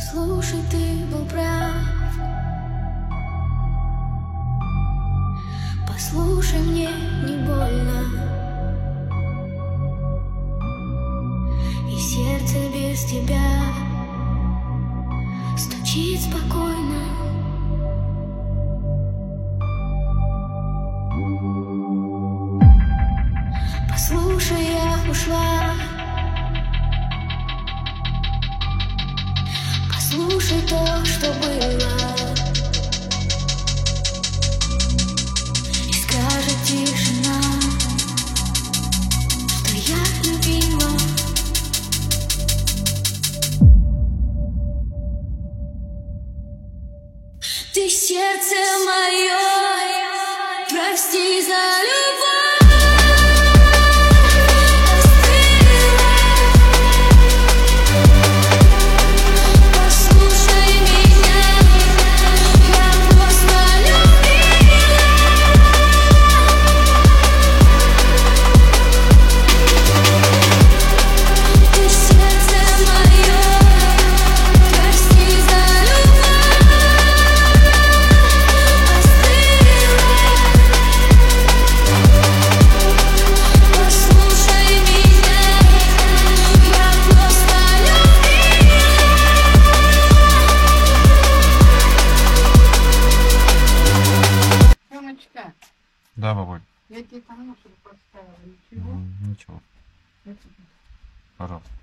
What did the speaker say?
Послушай, ты был прав. Послушай, мне не больно, и сердце без тебя стучит спокойно. Послушай, я ушла. Послушай то, что было, и скажет тишина, что я любила. Ты сердце мое, прости за любовь. Да, бабуль. Я тебе там чтобы поставила. Ничего? Ничего. Пожалуйста.